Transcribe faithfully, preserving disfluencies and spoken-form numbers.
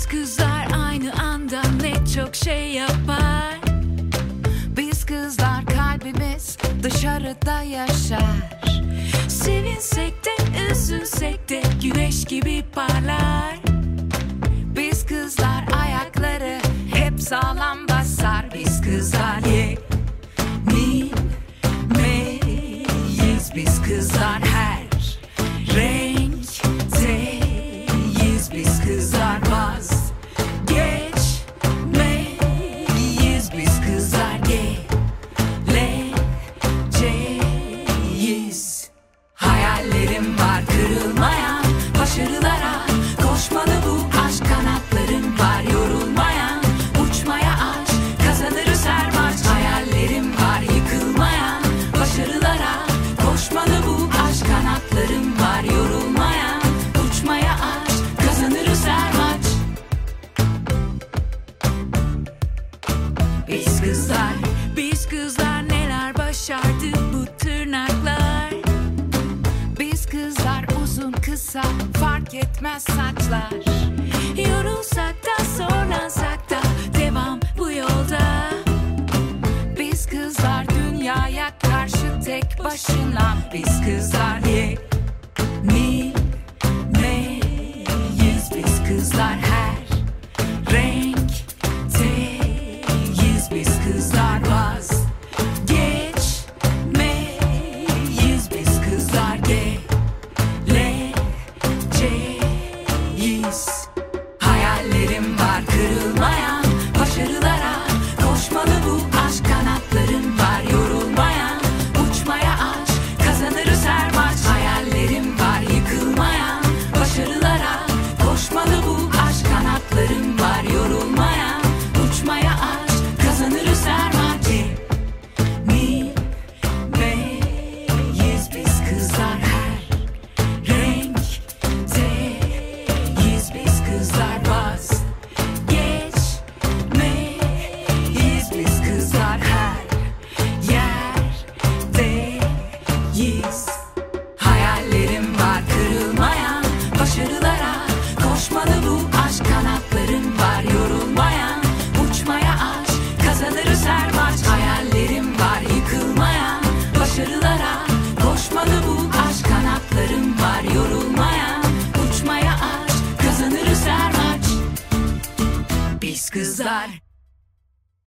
kızlar aynı anda ne çok şey yapar. Biz kızlar kalbimiz dışarıda yaşar. Sevinsek de üzülsek de güneş gibi parlar. Biz kızlar ayakları hep sağlam basar. Biz kızlar yenilemeyiz. Biz kızlar her renkteyiz. Biz kızlar vazgeçmeyiz. Biz kızlar geleceğiz. Hayallerim var kırılmayan, başarılara koşmalı bu aşk. Kanatlarım var yorulmayan, uçmaya aç, kazanırız her maç. Hayallerim var yıkılmayan, başarılara koşmalı bu aşk. Kanatlarım var yorulmayan, uçmaya aç, kazanırız her maç. Biz kızlar, biz kızlar neler başardı bu tırnaklar. Biz kızlar uzun kısa fark etmez saçlar. Yorulsak da zorlansak da devam bu yolda. Biz kızlar dünyaya karşı tek başına. Biz kızlar yenilemeyiz. Biz kızlar her renkteyiz. Biz kızlar vazgeçmeyiz. Biz kızlar geleceğiz. Hayallerim var kırılmayan, başarılara koşmalı bu aşk. Kanatlarım var yorulmayan, uçmaya aç, kazanırız her maç. Hayallerim var yıkılmayan, başarılara koşmalı bu aşk. Kanatlarım var yorulmayan, uçmaya aç, kazanırız her maç. Yenilemeyiz. Biz kızlar her renkteyiz. Biz kızlar vazgeçmeyiz. Biz kızlar her yerdeyiz.